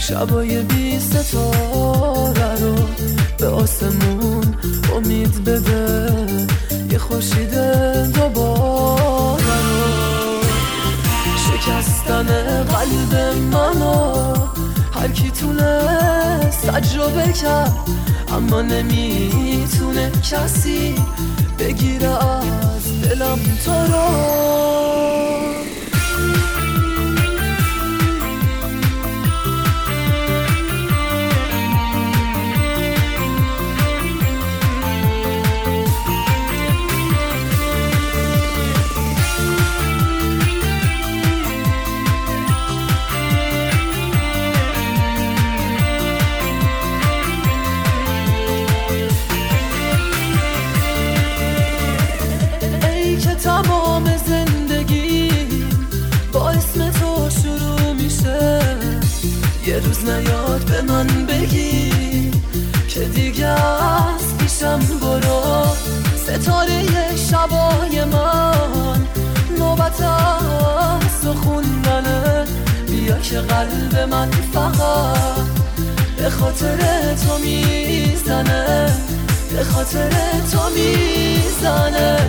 شبای بی ستاره رو به آسمون امید بده، یه خورشید دوباره رو. شکستن قلب منو هر کی تونست تجربه کرد، اما نمیتونه کسی بگیره از دلم تو رو. تمام زندگی با اسم تو شروع میشه، یه روز نیاد به من بگی که دیگه از پیشم برو. ستاره شبای من نوبت از تو خوندنه، بیا که قلب من فقط به خاطر تو میزنه، به خاطر تو میزنه.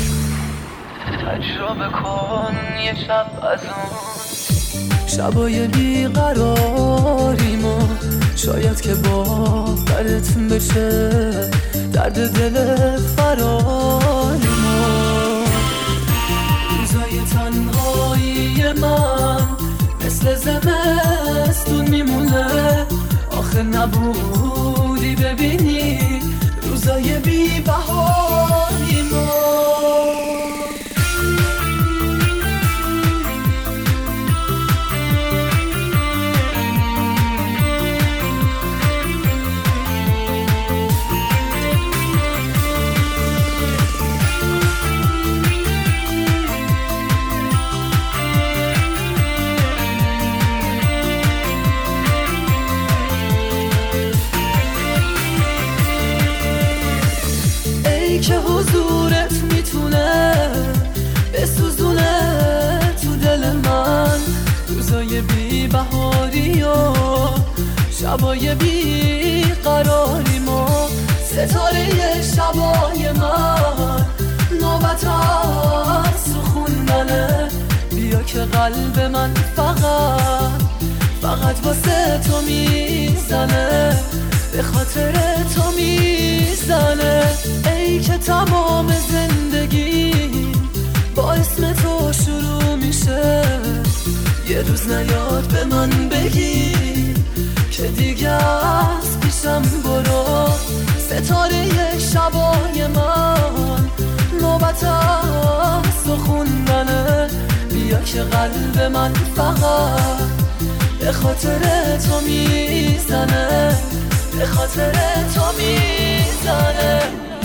تجربه کن یه شب از اون شبای بیقراریمو، شاید که باورت بشه درد دل فراریمو. روزای تنهایی من مثل زمستون میمونه، آخه نبودی ببینی روزای بی بهاریمو. که حضورت میتونه بسوزونه تو دل من روزای بی بهاری و شبای بی قراریمو. ستاره شبای من نوبت از تو خوندنه، بیا که قلب من فقط واسه تو میزنه، به خاطر تو میزنه. ای که تمام زندگی با اسم تو شروع میشه، یه روز نیاد به من بگی که دیگه از پیشم برو. ستاره شبای من نوبت از تو خوندنه، بیا که قلب من فقط به خاطر تو میزنه، به خاطر تو میزنه.